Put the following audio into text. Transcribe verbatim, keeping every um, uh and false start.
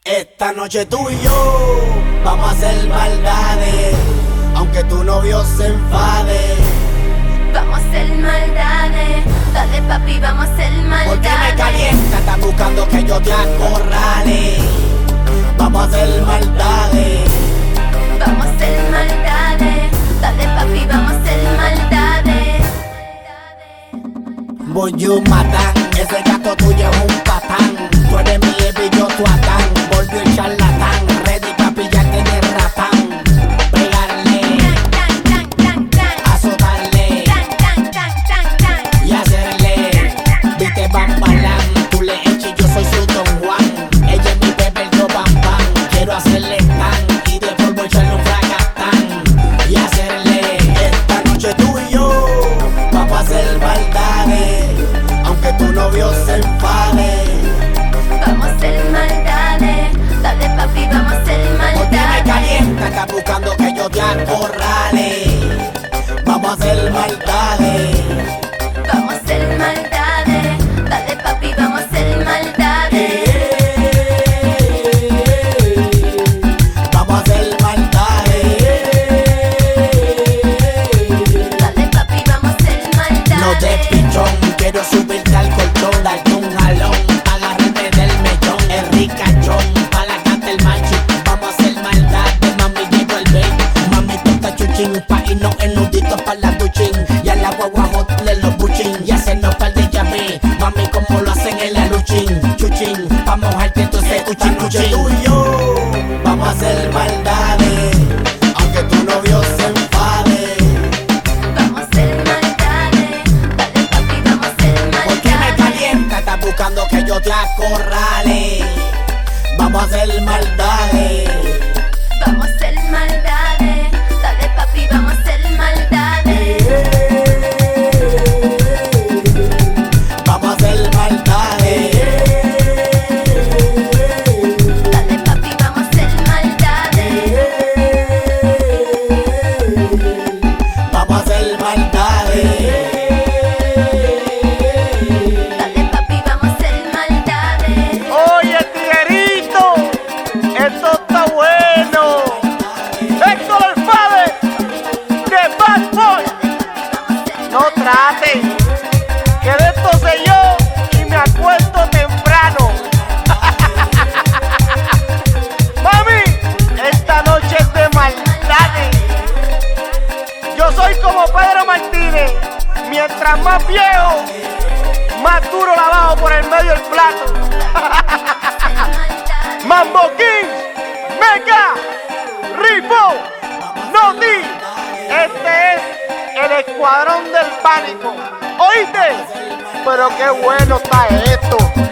Esta noche tú y yo vamos a hacer maldades, aunque tu novio se enfade. Vamos a hacer maldades, dale papi, vamos a hacer maldades. Porque me calienta, estás buscando que yo te acorrale. Vamos a hacer maldades, Vamos a hacer maldades, dale papi, vamos a hacer maldades. voy yo matan, ese gato tuyo es un patán. Tú eres mi Evi, yo tu Adán. Volvió el charlatán, ready pa' pillarte en el ratán. Pegarle, Tan, tan, tan, tan, azotarle tan, tan, tan, tan, tan. y hacerle. Viste bambalán, tú le echas y yo soy su Don Juan. Ella es mi bebé, yo bam bam. Quiero hacerle tan y de polvo echarle un fracatán y hacerle. Esta noche tú y yo vamos a hacer maldades, aunque tu novio se enfade. Vamos a hacer maldades, dale papi, vamos a hacer Porque me maldades. calienta, estás buscando que yo te acorrale. Vamos a hacer maldades, Vamos a hacer maldades, dale papi, vamos a hacer maldades. vamos a hacer maldades. Dale papi, vamos a hacer maldades. No de pichón, quiero subirte al colchón, darte un jalón, agarrarte del mechón, el ricachón, pa' la canta el macho. Vamos a hacer maldades, mami, llegó el baby. Mami, tú estás chuchín, pa' irnos en nuditos pa' la duchín. Y a la guagua hotler los buchín, y hacernos par de llave. Mami, como lo hacen en la luchín, chuchín, pa' mojarte tú ese cuchín, cuchín. Tú y yo vamos a hacer maldades, aunque tu novio se enfade. Vamos a hacer maldades, dale papi, vamos a hacer Porque me maldades. calienta, estás buscando que yo te acorrale. Vamos a hacer maldades, Vamos a hacer maldades, dale papi, vamos a hacer maldades. vamos a hacer maldades, Dale papi, vamos a hacer maldades. vamos a hacer maldades. Dale papi, vamos a hacer maldades. Oye, tiguerito, esto está bueno. Héctor el Fade, de Bad Boy. No trate, que de esto sé yo y me acuesto temprano. Mami, esta noche es de maldades. Yo soy como Pedro Martínez, mientras más viejo, más duro la bajo por el medio del plato. Mambo King, Mega, Ripo, Noti. Este es el escuadrón del pánico. ¿Oíste? Pero qué bueno está esto.